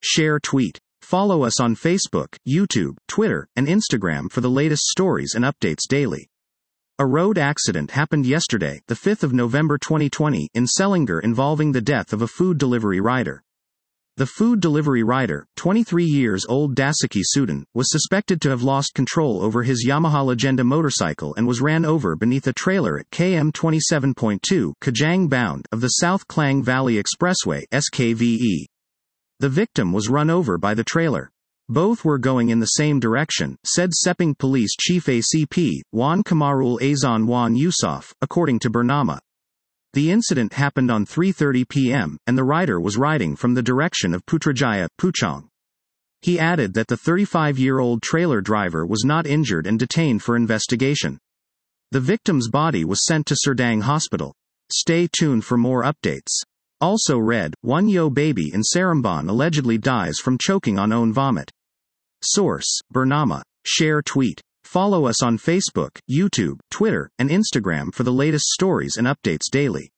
share, tweet. Follow us on Facebook, YouTube, Twitter, and Instagram for the latest stories and updates daily. A road accident happened yesterday, the 5th of November 2020, in Sellinger involving the death of a food delivery rider. The food delivery rider, 23 years old Daisuke Suden, was suspected to have lost control over his Yamaha Legenda motorcycle and was ran over beneath a trailer at km 27.2 Kajang bound of the South Klang Valley Expressway (SKVE). The victim was run over by the trailer. Both were going in the same direction, said Sepang Police Chief ACP, Wan Kamarul Azan Wan Yusof, according to Bernama. The incident happened on 3:30 p.m., and the rider was riding from the direction of Putrajaya, Puchong. He added that the 35-year-old trailer driver was not injured and detained for investigation. The victim's body was sent to Serdang Hospital. Stay tuned for more updates. Also read, one Yo baby in Seremban allegedly dies from choking on own vomit. Source, Bernama. Share, tweet. Follow us on Facebook, YouTube, Twitter, and Instagram for the latest stories and updates daily.